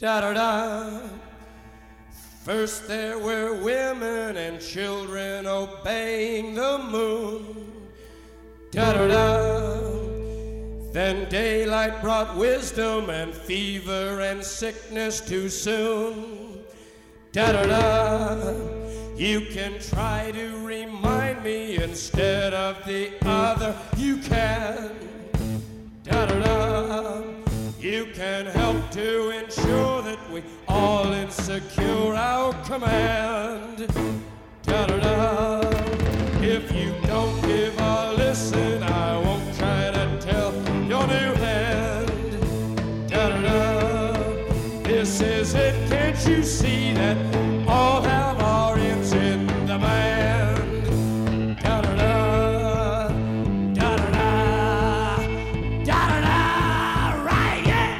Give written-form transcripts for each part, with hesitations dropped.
Da-da-da. First there were women and children obeying the moon. Da-da-da. Then daylight brought wisdom and fever and sickness too soon. Da-da-da. You can try to remind me instead of the other. You can. Da-da-da. You can help to ensure that we all insecure our command. Da-da-da. If you don't give a listen, I won't try to tell your new hand. Da-da-da. This is it, can't you see that all have our ends in the band? Da-da-da. Da-da-da. Da-da-da. Right, yeah!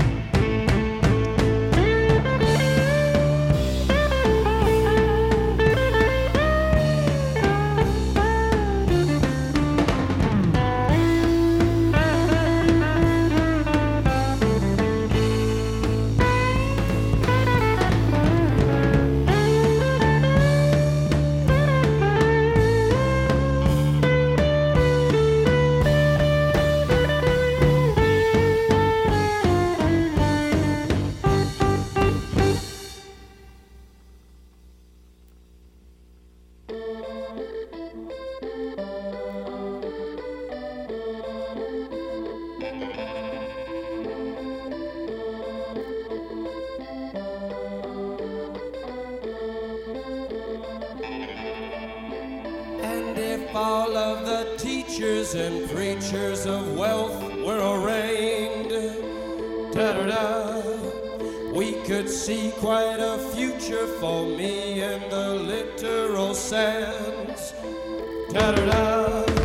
And if all of the teachers and preachers of wealth were arraigned, da-da-da, we could see quite a future for me in the literal sense. Da-da-da.